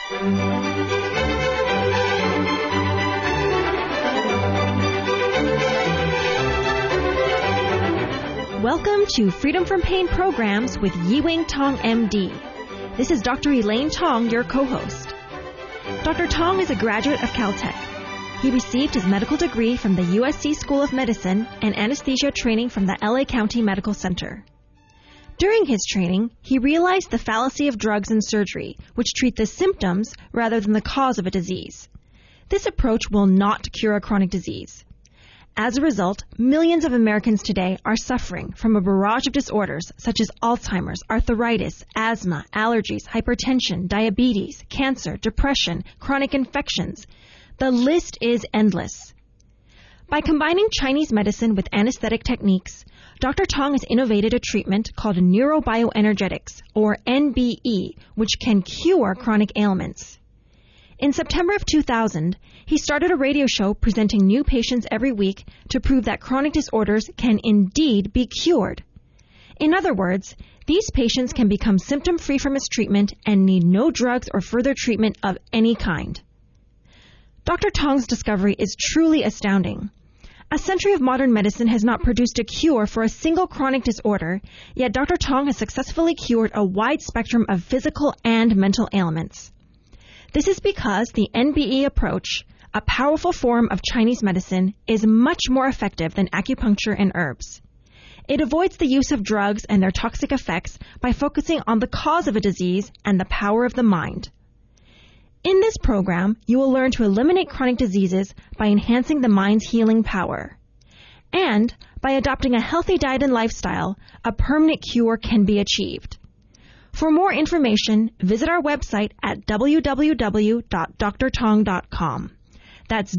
Welcome to Freedom from Pain Programs with Yi-Wing Tong, MD. This is Dr. Elaine Tong, your co-host. Dr. Tong is a graduate of Caltech. He received his medical degree from the USC School of Medicine and anesthesia training from the LA County Medical Center. During his training, he realized the fallacy of drugs and surgery, which treat the symptoms rather than the cause of a disease. This approach will not cure a chronic disease. As a result, millions of Americans today are suffering from a barrage of disorders such as Alzheimer's, arthritis, asthma, allergies, hypertension, diabetes, cancer, depression, chronic infections. The list is endless. By combining Chinese medicine with anesthetic techniques, Dr. Tong has innovated a treatment called neurobioenergetics, or NBE, which can cure chronic ailments. In September of 2000, he started a radio show presenting new patients every week to prove that chronic disorders can indeed be cured. In other words, these patients can become symptom-free from his treatment and need no drugs or further treatment of any kind. Dr. Tong's discovery is truly astounding. A century of modern medicine has not produced a cure for a single chronic disorder, yet Dr. Tong has successfully cured a wide spectrum of physical and mental ailments. This is because the NBE approach, a powerful form of Chinese medicine, is much more effective than acupuncture and herbs. It avoids the use of drugs and their toxic effects by focusing on the cause of a disease and the power of the mind. In this program, you will learn to eliminate chronic diseases by enhancing the mind's healing power. And by adopting a healthy diet and lifestyle, a permanent cure can be achieved. For more information, visit our website at www.drtong.com. That's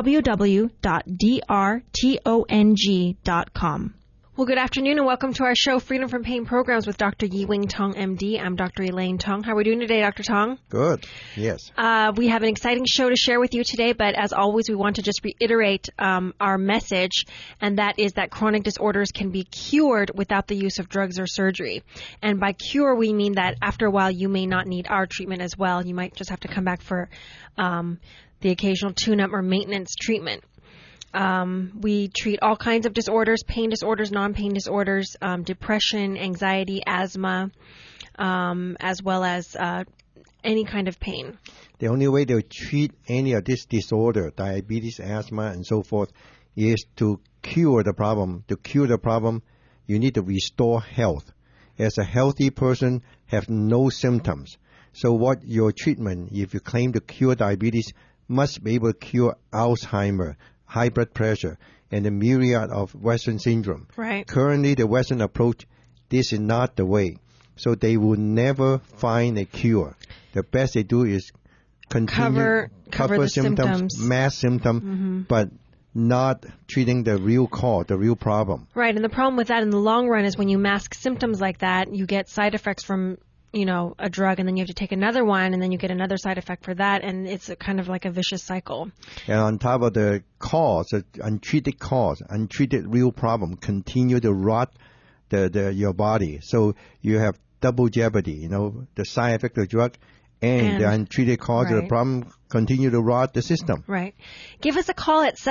www.drtong.com. Well, good afternoon and welcome to our show, Freedom from Pain Programs with Dr. Yi-Wing Tong, MD. I'm Dr. Elaine Tong. How are we doing today, Dr. Tong? Good, yes. We have an exciting show to share with you today, but as always, we want to just reiterate our message, and that is that chronic disorders can be cured without the use of drugs or surgery. And by cure, we mean that after a while, you may not need our treatment as well. You might just have to come back for the occasional tune-up or maintenance treatment. We treat all kinds of disorders, pain disorders, non-pain disorders, depression, anxiety, asthma, as well as any kind of pain. The only way to treat any of this disorder, diabetes, asthma, and so forth, is to cure the problem. To cure the problem, you need to restore health. As a healthy person, have no symptoms. So what your treatment, if you claim to cure diabetes, must be able to cure Alzheimer's, high blood pressure, and the myriad of Western syndrome. Right. Currently, the Western approach, this is not the way. So they will never find a cure. The best they do is continue cover the symptoms, mask symptoms, but not treating the real cause, the real problem. Right, and the problem with that in the long run is when you mask symptoms like that, you get side effects from a drug, and then you have to take another one, and then you get another side effect for that, and it's kind of like a vicious cycle. And on top of the cause, the untreated real problem continue to rot your body. So you have double jeopardy, the side effect of the drug and the untreated cause of the problem continue to rot the system. Right. Give us a call at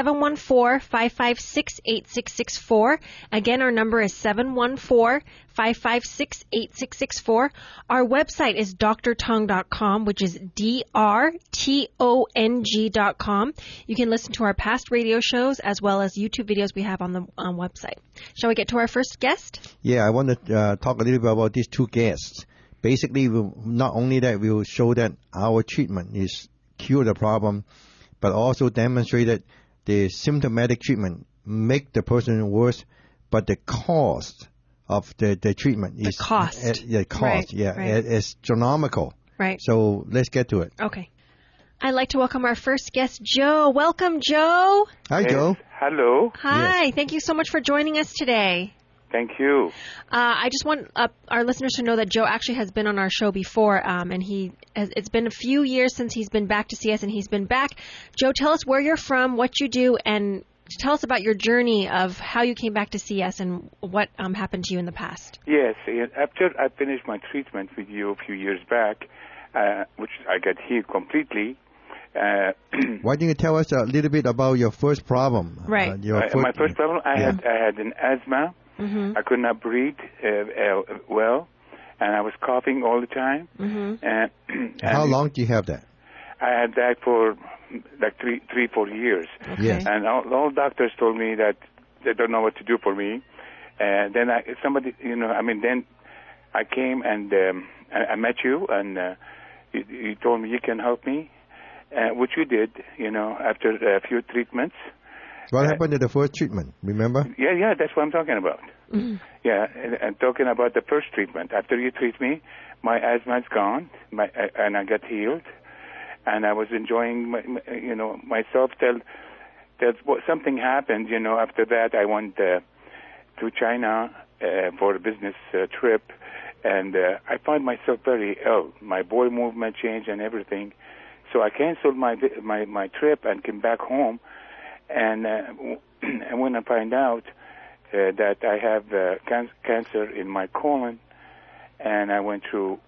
714-556-8664. Again, our number is 714-556-8664. Our website is drtong.com, which is drtong.com. You can listen to our past radio shows as well as YouTube videos we have on the website. Shall we get to our first guest? Yeah, I want to talk a little bit about these two guests. Basically, not only that, we will show that our treatment is cure the problem, but also demonstrate that the symptomatic treatment make the person worse, but the cost of the treatment is astronomical. Right. So let's get to it. Okay. I'd like to welcome our first guest, Joe. Welcome, Joe. Hi, Joe. Hello. Hi. Yes. Thank you so much for joining us today. Thank you. I just want our listeners to know that Joe actually has been on our show before, and it's been a few years since he's been back to see us, and he's been back. Joe, tell us where you're from, what you do, and tell us about your journey of how you came back to see us and what happened to you in the past. Yes, after I finished my treatment with you a few years back, which I got healed completely. Why don't you tell us a little bit about your first problem? Right. My first problem, I had an asthma. Mm-hmm. I could not breathe well, and I was coughing all the time. Mm-hmm. And How long do you have that? I had that for like 4 years. Okay. Yes. And all doctors told me that they don't know what to do for me. And then then I came and I met you, and you told me you can help me, which you did, after a few treatments. What happened to the first treatment? Remember? Yeah, that's what I'm talking about. Mm-hmm. Yeah, and talking about the first treatment. After you treat me, my asthma's gone, and I got healed, and I was enjoying, myself till something happened. After that, I went to China for a business trip, and I found myself very ill. My bowel movement changed and everything, so I canceled my trip and came back home. And when I find out that I have cancer in my colon, and I went through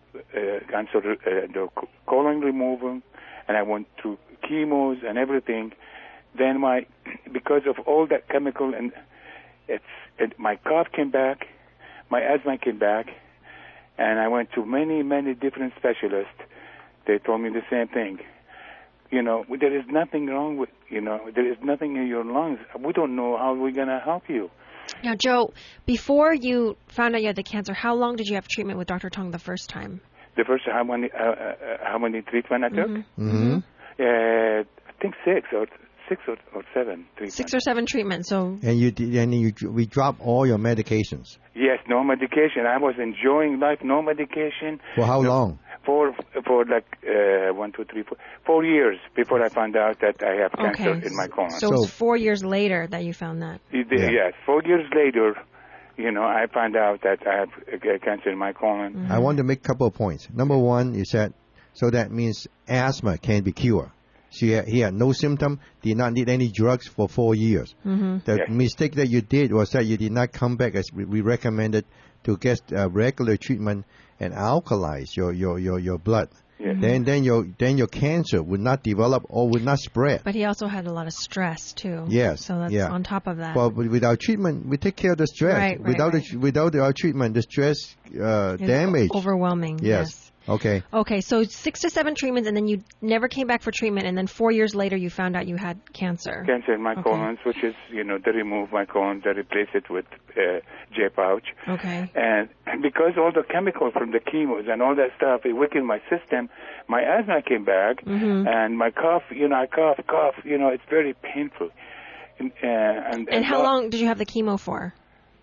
the colon removal, and I went through chemos and everything, then because of all that chemical, and my cough came back, my asthma came back, and I went to many, many different specialists. They told me the same thing. There is nothing wrong with, there is nothing in your lungs. We don't know how we're going to help you. Now, Joe, before you found out you had the cancer, how long did you have treatment with Dr. Tong the first time? The first how many treatment I took? Mm-hmm. I think six or 7 treatments. 6 or 7 treatments. So. And we dropped all your medications. Yes, no medication. I was enjoying life, no medication. For how long? For like 1, 2, 3, 4 years before I found out that I have cancer in my colon. So it was 4 years later that you found that. Yes, 4 years later, I found out that I have cancer in my colon. Mm-hmm. I want to make a couple of points. Number one is that, so that means asthma can be cured. He had no symptom, did not need any drugs for 4 years. Mm-hmm. The mistake that you did was that you did not come back as we recommended to get regular treatment and alkalize your blood. Yes. Then your cancer would not develop or would not spread. But he also had a lot of stress too. Yes. So that's on top of that. But with our treatment, we take care of the stress. Right, without our treatment, the stress damage. Overwhelming. Yes. Okay. Okay, so 6 to 7 treatments, and then you never came back for treatment, and then 4 years later you found out you had cancer. Cancer in my colon, which is, they remove my colon, they replace it with J-pouch. Okay. And because all the chemicals from the chemos and all that stuff, it weakened my system, my asthma came back, and my cough, I cough, it's very painful. And how long did you have the chemo for?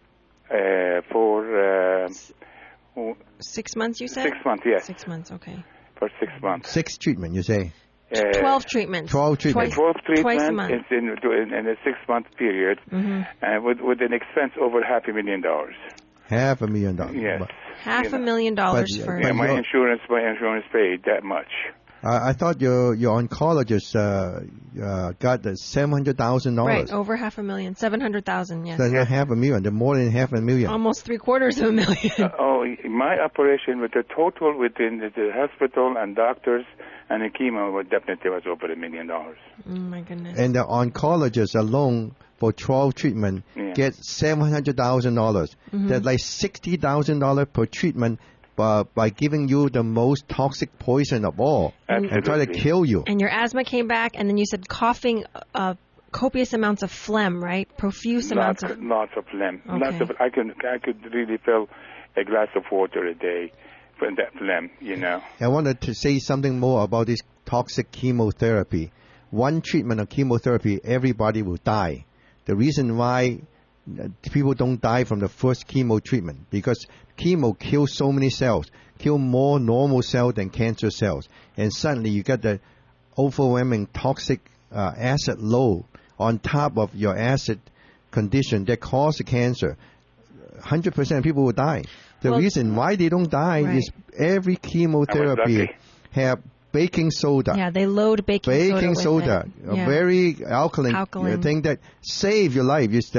For 6 months, you said? 6 months, yes. 6 months, okay. For 6 months. 6 treatment, you say? 12 treatments. 12 treatments. 12 treatments Twice a month. in a 6-month period, with an expense over $500,000. $500,000. Yes. $500,000 for. Yeah, my insurance paid that much. I thought your oncologist got the $700,000. Right, over $500,000, $700,000. Yes. That's not $500,000. They're more than $500,000. Almost $750,000. My operation with the total within the hospital and doctors and the chemo definitely was over $1 million. Oh my goodness. And the oncologist alone for 12 treatment gets $700,000. That's like $60,000 per treatment. By giving you the most toxic poison of all and try to kill you. And your asthma came back, and then you said coughing, copious amounts of phlegm, right? Profuse amounts of... Lots of phlegm. Okay. I could really fill a glass of water a day for that phlegm, I wanted to say something more about this toxic chemotherapy. One treatment of chemotherapy, everybody will die. The reason why people don't die from the first chemo treatment, because chemo kills so many cells, kill more normal cells than cancer cells, and suddenly you get the overwhelming toxic acid load on top of your acid condition that causes cancer. 100% of people will die. The reason why they don't die is every chemotherapy have baking soda. Yeah, they load baking soda a very alkaline thing that save your life. It's the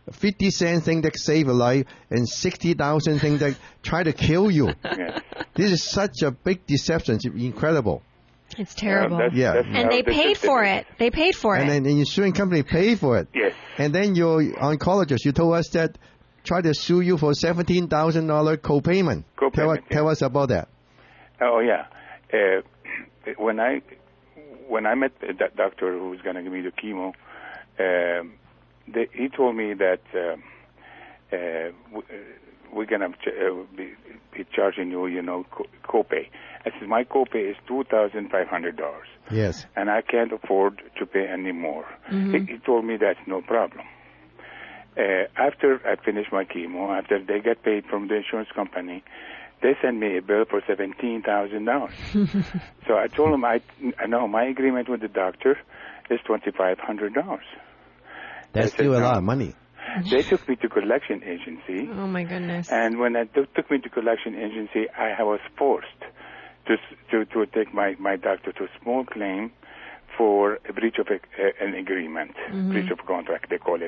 50-cent thing that save a life and 60,000 things that try to kill you. Yes. This is such a big deception. It's incredible. It's terrible. Yeah. And they paid for it. They paid for And it. then the insurance company paid for it. Yes. And then your oncologist, you told us that try to sue you for $17,000 co-payment. Tell us about that. Oh yeah. When I met that doctor who was going to give me the chemo, he told me that we're going to be charging you, copay. I said my copay is $2,500. Yes. And I can't afford to pay any more. He told me that's no problem. After I finished my chemo, after they get paid from the insurance company, they sent me a bill for $17,000. So I told them, I know my agreement with the doctor is $2,500. That's still a lot of money. They took me to collection agency. Oh my goodness. And when they took me to collection agency, I was forced to take my doctor to a small claim for a breach of an agreement, breach of contract, they call it.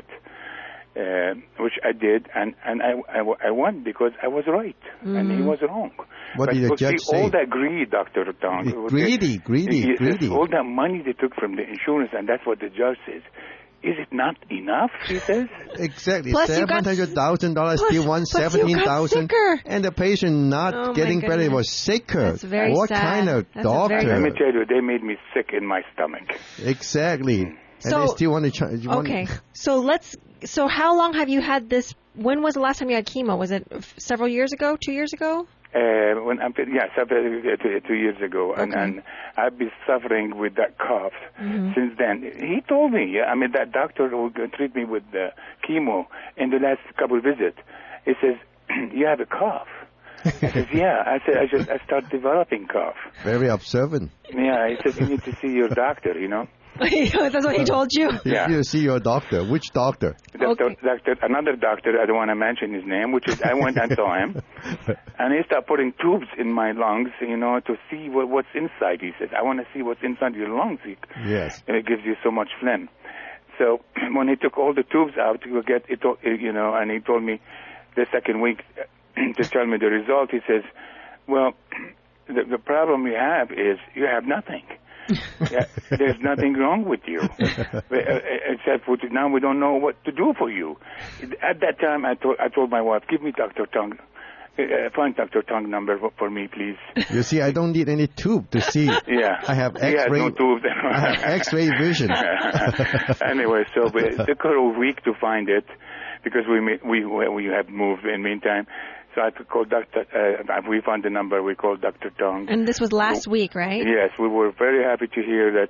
Which I did, and I won because I was right, and he was wrong. What did the judge say? All that greed, Dr. Tong. Greedy. All that money they took from the insurance, and that's what the judge says. Is it not enough, he says? Exactly. Plus $700,000, still won $17,000. And the patient not getting better, it was sicker. That's very what sad. kind of That's doctor? Let me tell you, they made me sick in my stomach. Exactly. And So- they still want to charge. Okay. So how long have you had this? When was the last time you had chemo? Was it several years ago? 2 years ago? Two years ago, and I've been suffering with that cough since then. He told me, that doctor who treated me with the chemo in the last couple of visits, he says, you have a cough. I says, yeah. I said, I start developing cough. Very observant. Yeah, he said, you need to see your doctor, That's what he told you? Yeah. You see your doctor. Which doctor? Another doctor, I don't want to mention his name, I went and saw him. And he started putting tubes in my lungs, to see what's inside. He says, I want to see what's inside your lungs. Yes. It gives you so much phlegm. So when he took all the tubes out to get it, and he told me the second week to tell me the result, he says, well, the problem you have is you have nothing. There's nothing wrong with you, except for now we don't know what to do for you. At that time, I told my wife, give me Dr. Tong, find Dr. Tong number for me, please. You see, I don't need any tube to see. Yeah, I have X-ray. No tubes. I have X-ray vision. Anyway, so it took her a week to find it because we have moved in the meantime. So I could call we found the number, we called Dr. Tong. And this was last week, right? Yes, we were very happy to hear that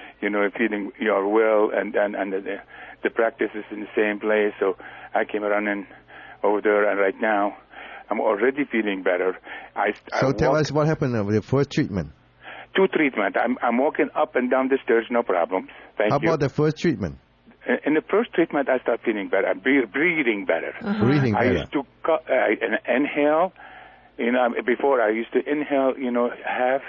you are well and the practice is in the same place. So I came running over there, and right now I'm already feeling better. So tell us what happened with the first treatment. 2 treatments. I'm walking up and down the stairs, no problems. Thank you. How about the first treatment? In the first treatment, I started feeling better. I'm breathing better. Breathing better. I used to inhale. Before I used to inhale, half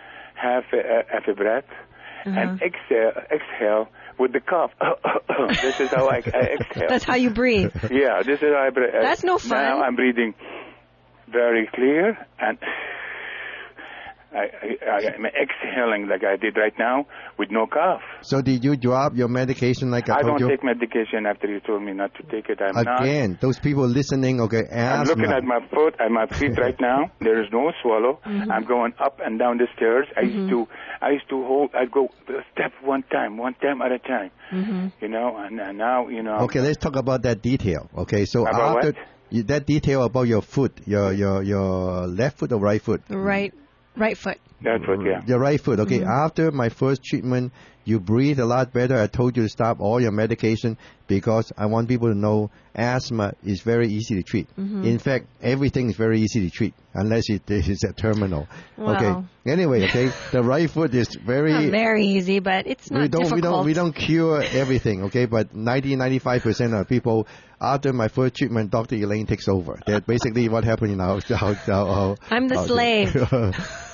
a breath, and exhale with the cough. This is how I exhale. That's how you breathe. Yeah, this is how I breathe. That's no fun. Now I'm breathing very clear and. I'm exhaling like I did right now with no cough. So did you drop your medication like I told you? I don't take medication after you told me not to take it. Again, those people lilistening, okay, asthma. I'm looking at my foot and my feet right now. There is no swallow. I'm going up and down the stairs. I used to I'd go step one time at a time. And now, Okay, let's talk about that detail. Okay, so about after that detail about your foot, your left foot or right foot? Right foot. That's what, yeah. Your right foot. Okay, after my first treatment, you breathe a lot better. I told you to stop all your medication because I want people to know asthma is very easy to treat. In fact, everything is very easy to treat unless it is a terminal. Wow. Okay. Anyway, okay, the right foot is Not very easy, but it's not difficult. We don't cure everything, okay? But 95% of people, after my first treatment, Dr. Elaine takes over. That's basically what happened in our I'm the slave.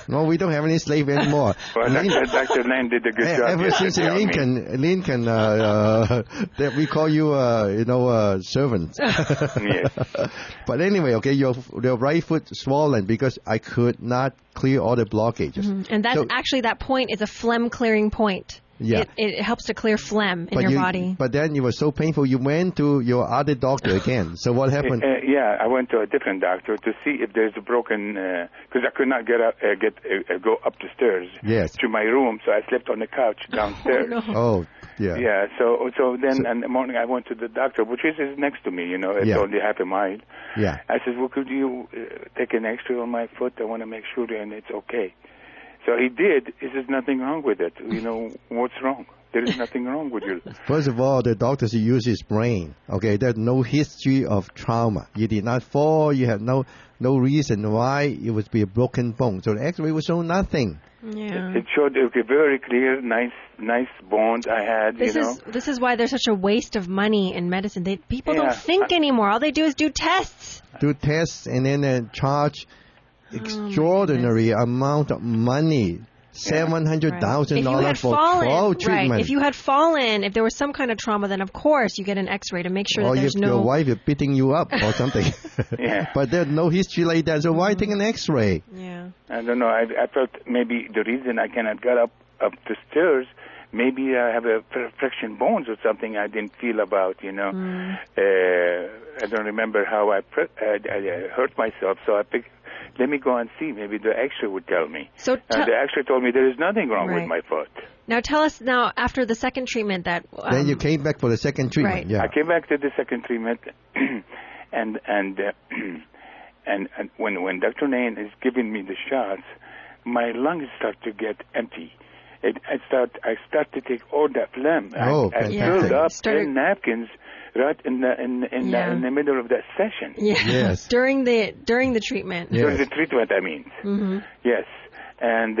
No, we don't have any slave anymore. Well, Dr. Lane did a good job. Ever since Lincoln, that we call you, servants. Yes. But anyway, okay, your right foot swollen because I could not clear all the blockages. Mm-hmm. And that's actually, that point is a phlegm clearing point. Yeah. It helps to clear phlegm in your body. But then it was so painful, you went to your other doctor again. So what happened? I went to a different doctor to see if there's a broken, because I could not go up the stairs to my room, so I slept on the couch downstairs. Oh, yeah. Yeah, so then in the morning I went to the doctor, which is next to me, it's only half a mile. Yeah. I said, well, could you take an X-ray on my foot? I want to make sure and it's okay. So he did. He says, nothing wrong with it. What's wrong? There is nothing wrong with you. First of all, the doctors use his brain. Okay, there's no history of trauma. You did not fall. You have no reason why it would be a broken bone. So the X-ray would show nothing. Yeah. It showed very clear, nice bones I had. This is why there's such a waste of money in medicine. People don't think anymore. All they do is do tests. Do tests and then charge extraordinary amount of money. $700,000 for 12 treatment. Right. If you had fallen, if there was some kind of trauma, then of course you get an X-ray to make sure that there's no... Or your wife is beating you up or something. But there's no history like that, so why take an X-ray? Yeah. I don't know. I felt maybe the reason I cannot get up the stairs, maybe I have a friction bones or something I didn't feel about, I don't remember how I hurt myself, so I picked... Let me go and see. Maybe the X-ray would tell me. So the X-ray told me there is nothing wrong with my foot. Now tell us after the second treatment that... then you came back for the second treatment. Right. Yeah. I came back to the second treatment, and when Dr. Nain is giving me the shots, my lungs start to get empty. I start to take all that phlegm. I filled up 10 napkins right in the middle of that session. Yeah. Yes. during the treatment. Yes. During the treatment, I mean. Mm-hmm. Yes. And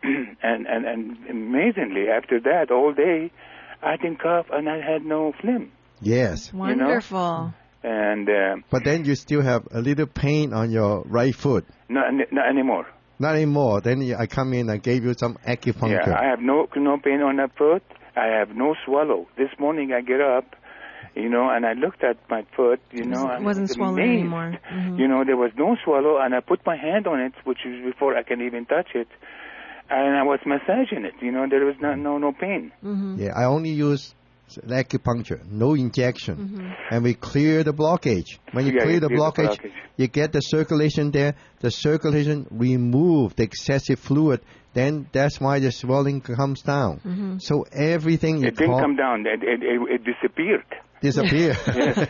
amazingly, after that, all day, I didn't cough and I had no phlegm. Yes. Wonderful. And but then you still have a little pain on your right foot. Not anymore. Not anymore. Then I come in and gave you some acupuncture. Yeah, I have no pain on that foot. I have no swallow. This morning I get up, and I looked at my foot, it wasn't swollen anymore. Mm-hmm. There was no swallow, and I put my hand on it, which is before I can even touch it, and I was massaging it. There was no pain. Mm-hmm. Yeah, I only use acupuncture, no injection, and we clear the blockage. When you clear the blockage, you get the circulation there. The circulation remove the excessive fluid. Then that's why the swelling comes down. Mm-hmm. So everything... It didn't come down. It disappeared. Disappeared. Yes.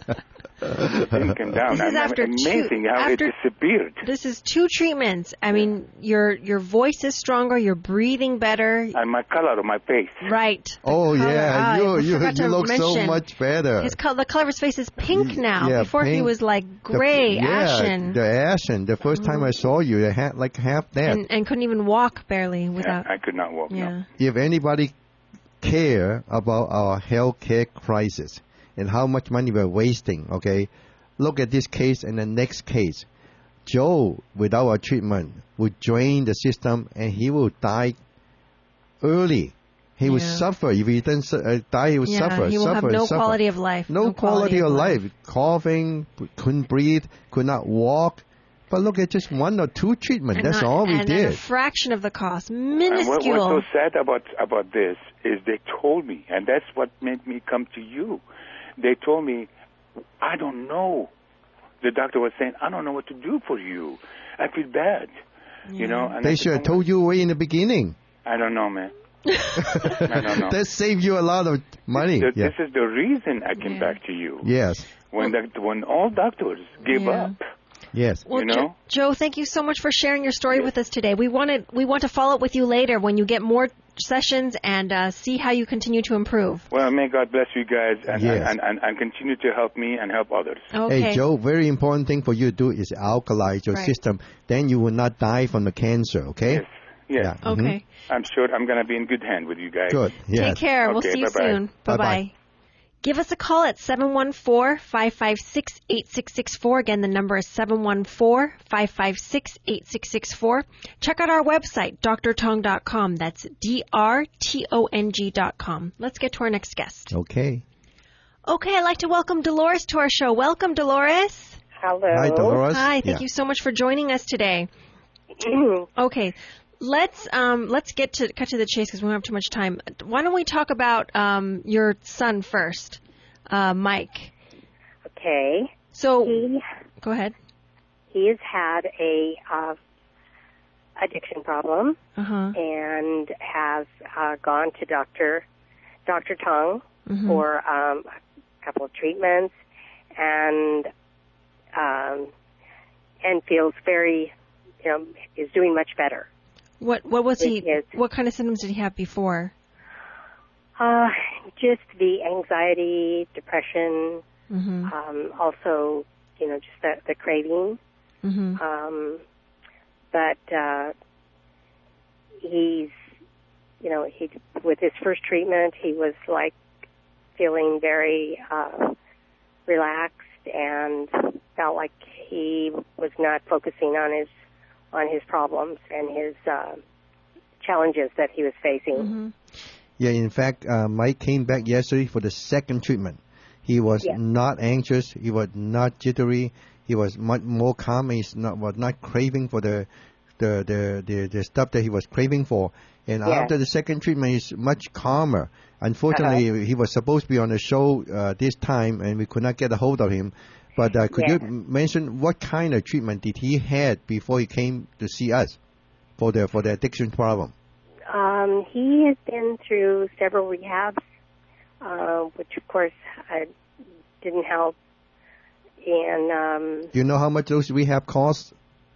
It didn't come down. This is amazing how it disappeared. This is 2 treatments. I mean, your voice is stronger. You're breathing better. And my color of my face. Right. Oh, yeah. You look so much better. The color of his face is pink now. Yeah, before pink. he was like gray, ashen. The ashen. The first time I saw you, you had like half that. And couldn't even walk barely without... I could not walk, no. If anybody care about our healthcare crisis and how much money we're wasting, okay, look at this case and the next case. Joe, without our treatment, would drain the system and he will die early. He would suffer. If he doesn't die, he would suffer. He will have no quality of life. No quality of life. Coughing, couldn't breathe, could not walk. But look at just 1 or 2 treatments. That's all we did. And a fraction of the cost. Minuscule. And what's so sad about this is they told me, and that's what made me come to you. They told me, I don't know. The doctor was saying, I don't know what to do for you. I feel bad. And they should have told you way in the beginning. I don't know, man. I don't know. That saved you a lot of money. This is the reason I came back to you. Yes. When all doctors give up. Yes. Well, Joe, thank you so much for sharing your story with us today. We want to follow up with you later when you get more sessions and see how you continue to improve. Well, may God bless you guys and continue to help me and help others. Okay. Hey, Joe, very important thing for you to do is alkalize your system. Then you will not die from the cancer, okay? Yes. Yes. Yeah. Okay. I'm sure I'm going to be in good hand with you guys. Good. Yes. Take care. We'll see you soon. Bye-bye. Give us a call at 714-556-8664. Again, the number is 714-556-8664. Check out our website, drtong.com. That's drtong.com. Let's get to our next guest. Okay. Okay, I'd like to welcome Dolores to our show. Welcome, Dolores. Hello. Hi, Dolores. Hi, thank you so much for joining us today. Okay, let's cut to the chase because we don't have too much time. Why don't we talk about your son first, Mike? Okay. So, go ahead. He has had a addiction problem and has gone to Dr. Tong for a couple of treatments and feels very, is doing much better. What was he? What kind of symptoms did he have before? Just the anxiety, depression, also, just the craving. But he's, with his first treatment, he was like feeling very relaxed and felt like he was not focusing on his problems and his challenges that he was facing. Yeah, in fact, Mike came back yesterday for the second treatment. He was not anxious. He was not jittery. He was much more calm. He was not craving for the stuff that he was craving for. And after the second treatment, he's much calmer. Unfortunately, he was supposed to be on the show this time, and we could not get a hold of him. But could you mention what kind of treatment did he had before he came to see us for the addiction problem? He has been through several rehabs, which of course didn't help. And do you know how much those rehab cost?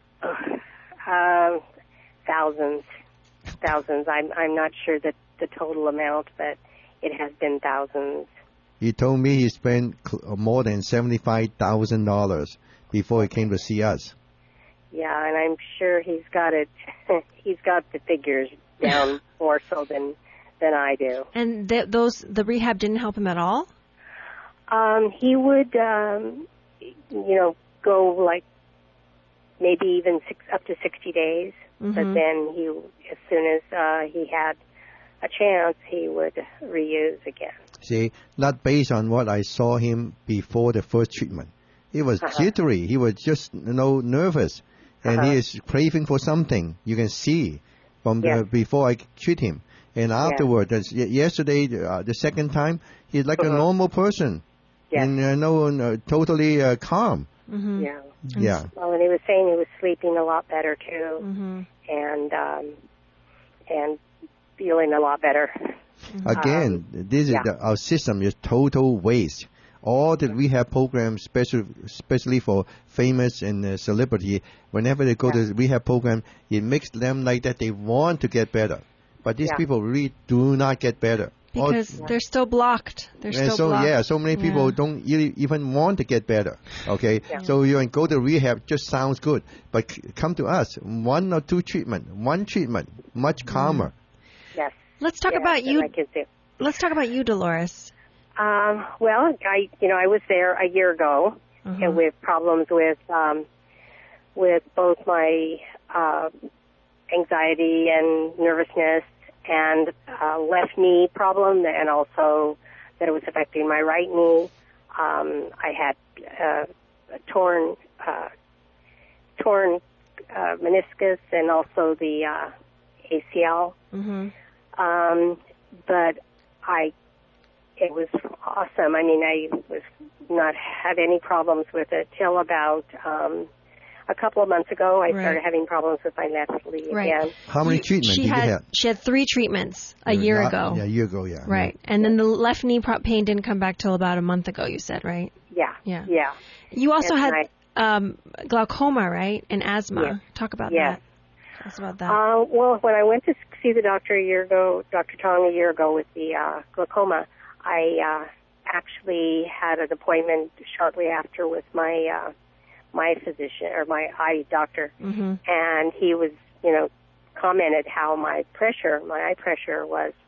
Thousands. I'm not sure that the total amount, but it has been thousands. He told me he spent more than $75,000 before he came to see us. Yeah, and I'm sure he's got it. He's got the figures down more so than I do. And the rehab didn't help him at all? He would, go like maybe even up to 60 days. But then as soon as he had a chance, he would reuse again. See, not based on what I saw him before the first treatment. He was jittery. He was just, nervous. And he is craving for something. You can see from before I treat him. And afterward, yesterday, the second time, he's like a normal person. And totally calm. Yeah. Well, and he was saying he was sleeping a lot better too, and feeling a lot better. Again, this is our system is total waste. All the rehab programs, especially for famous and celebrity, whenever they go to the rehab program, it makes them like that they want to get better. But these people really do not get better. Because they're still blocked. So many people don't even want to get better. Okay, so you can go to rehab, just sounds good, but come to us, one or two treatment, much calmer. Yes. Let's talk about you. Let's talk about you, Dolores. Well, I was there a year ago, and with problems with both my anxiety and nervousness. And left knee problem, and also that it was affecting my right knee. I had a torn meniscus and also the ACL. But it was awesome. I mean, I was not had any problems with it till about a couple of months ago. I started having problems with my left leg again. How many treatments did you have? She had 3 treatments a year ago. Yeah, a year ago, Right. And then the left knee pain didn't come back till about a month ago, you said, right? Yeah. You also had glaucoma, right? And asthma. Yes. Talk about that. Tell us about that. Well, when I went to see the doctor Dr. Tong a year ago with the glaucoma, I actually had an appointment shortly after with my physician or my eye doctor, and he was, commented how my eye pressure was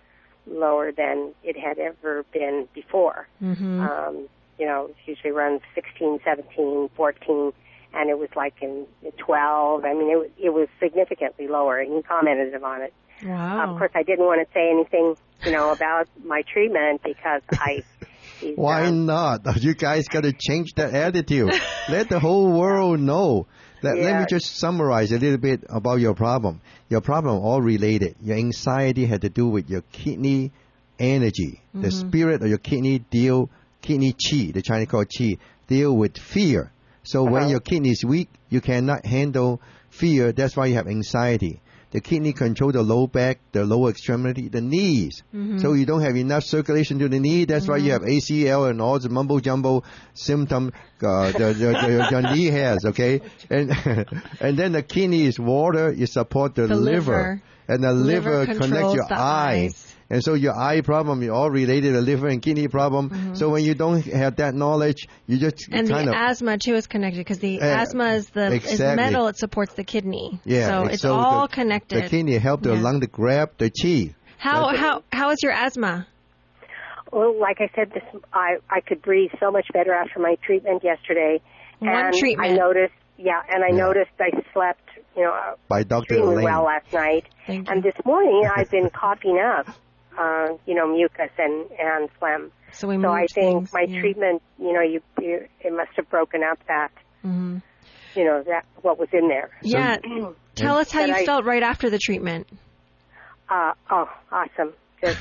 lower than it had ever been before. Mm-hmm. It usually runs 16, 17, 14, and it was like in 12. I mean, it was significantly lower, and he commented on it. Wow. Of course, I didn't want to say anything, about my treatment because Why not? You guys got to change that attitude. Let the whole world know. Let me just summarize a little bit about your problem. Your problem all related. Your anxiety had to do with your kidney energy. Mm-hmm. The spirit of your kidney qi, the Chinese call qi, deal with fear. So when your kidney is weak, you cannot handle fear. That's why you have anxiety. The kidney control the low back, the lower extremity, the knees. Mm-hmm. So you don't have enough circulation to the knee. That's why you have ACL and all the mumbo jumbo symptom your knee has. Okay, and then the kidney is water. You support the liver, and the liver connects your eye. Eyes. And so your eye problem, you're all related to liver and kidney problem. Mm-hmm. So when you don't have that knowledge, you just and the asthma too is connected because the asthma is is metal. It supports the kidney. Yeah, so it's all connected. The kidney help the lung to grab the qi. How is your asthma? Well, like I said, I could breathe so much better after my treatment yesterday. One treatment. I noticed, noticed I slept, by Dr. extremely Elaine. well last night. And this morning I've been coughing up. Mucus and phlegm. So I think my treatment, it must have broken up that, that what was in there. Yeah. Tell us how you felt right after the treatment. Awesome. Just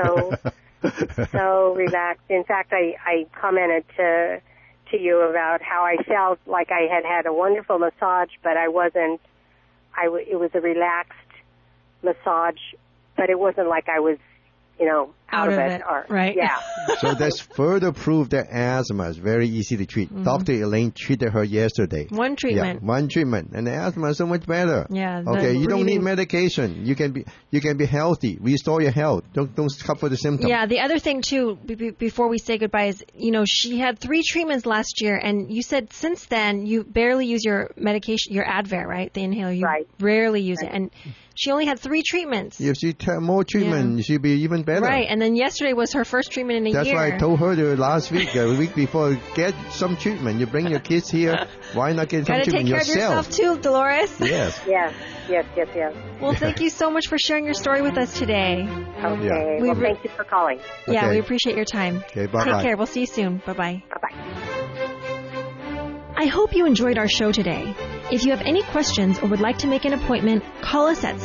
so relaxed. In fact, I commented to you about how I felt like I had a wonderful massage, but I wasn't. It was a relaxed massage, but it wasn't like I was, out of it. Right. Yeah. So that's further proof that asthma is very easy to treat. Mm-hmm. Dr. Elaine treated her yesterday. One treatment. Yeah, one treatment. And the asthma is so much better. Yeah. Okay, you don't need medication. You can be healthy. Restore your health. Don't suffer the symptoms. Yeah, the other thing too, before we say goodbye is, she had 3 treatments last year, and you said since then you barely use your medication, your Advair, right? The inhaler. You rarely use it. And she only had 3 treatments. If she had more treatment, she'd be even better. Right, and then yesterday was her first treatment in a year. That's why I told her last week, a week before, get some treatment. You bring your kids here. Why not get some treatment yourself? Gotta take care of yourself too, Dolores. Yes. Yes. Well, thank you so much for sharing your story with us today. Okay. Well, thank you for calling. Yeah, okay. We appreciate your time. Okay, bye-bye. Take care. We'll see you soon. Bye-bye. Bye-bye. I hope you enjoyed our show today. If you have any questions or would like to make an appointment, call us at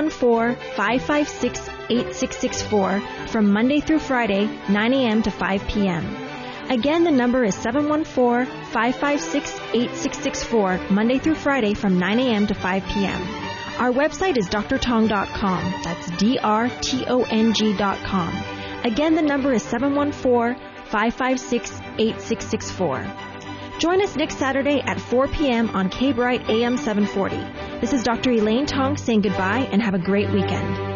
714-556-8664 from Monday through Friday, 9 a.m. to 5 p.m. Again, the number is 714-556-8664, Monday through Friday from 9 a.m. to 5 p.m. Our website is drtong.com. That's drtong.com. Again, the number is 714-556-8664. Join us next Saturday at 4 p.m. on K-Bright AM 740. This is Dr. Elaine Tong saying goodbye and have a great weekend.